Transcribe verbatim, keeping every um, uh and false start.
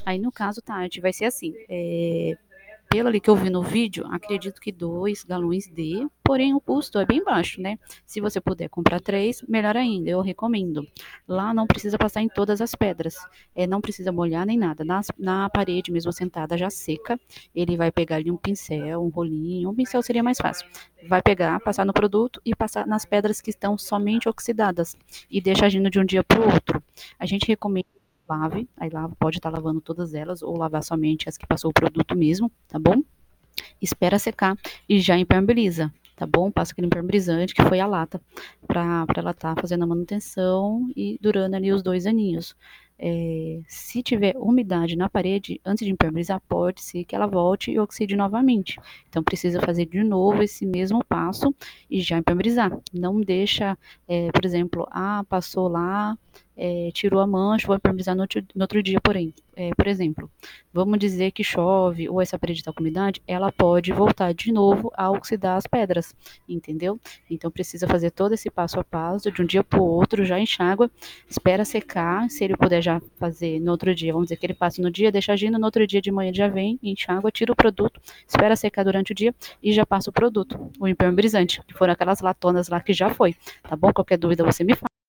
Aí, no caso, Tati, vai ser assim, é, pelo ali que eu vi no vídeo, acredito que dois galões dê, porém o custo é bem baixo, né? Se você puder comprar três, melhor ainda, eu recomendo. Lá não precisa passar em todas as pedras, é, não precisa molhar nem nada. Nas, na parede mesmo sentada já seca, ele vai pegar ali um pincel, um rolinho, um pincel seria mais fácil. Vai pegar, passar no produto e passar nas pedras que estão somente oxidadas e deixa agindo de um dia para o outro. A gente recomenda lave, aí lava, pode estar lavando todas elas ou lavar somente as que passou o produto mesmo, tá bom? Espera secar e já impermeabiliza, tá bom? Passa aquele impermeabilizante que foi a lata, para ela estar tá fazendo a manutenção e durando ali os dois aninhos. É, se tiver umidade na parede, antes de impermeabilizar, pode ser que ela volte e oxide novamente. Então, precisa fazer de novo esse mesmo passo e já impermeabilizar. Não deixa, é, por exemplo, ah, passou lá, é, tirou a mancha, vou impermeabilizar no outro, no outro dia, porém. É, por exemplo, vamos dizer que chove ou essa parede está com umidade, ela pode voltar de novo a oxidar as pedras, entendeu? Então precisa fazer todo esse passo a passo, de um dia para o outro, já enxágua, espera secar, se ele puder já fazer no outro dia, vamos dizer que ele passe no dia, deixa agindo, no outro dia de manhã ele já vem, enxágua, tira o produto, espera secar durante o dia e já passa o produto, o impermeabilizante, que foram aquelas latonas lá que já foi, tá bom? Qualquer dúvida você me fala.